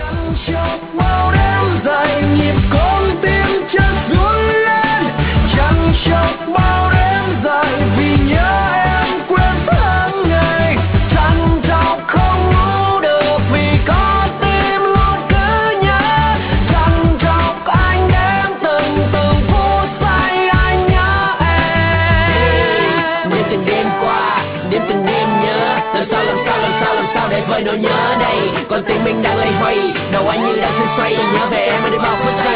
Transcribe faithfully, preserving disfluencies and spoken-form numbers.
Chẳng chọc bao đêm dài nhịp con tim chợt run lên, chẳng chọc bao đêm dài vì nhớ em quên tháng ngày, chẳng chọc không ngủ được vì có tim luôn cứ nhớ, chẳng chọc anh đếm từng từng phút say anh nhớ em. Đêm từng đêm qua, đêm từng đêm nhớ, làm sao làm sao làm sao làm sao để vơi nỗi nhớ đây, còn tim mình đang lay hoay, đầu anh như đang xoay xoay, nhớ về em ở đây bao phút giây.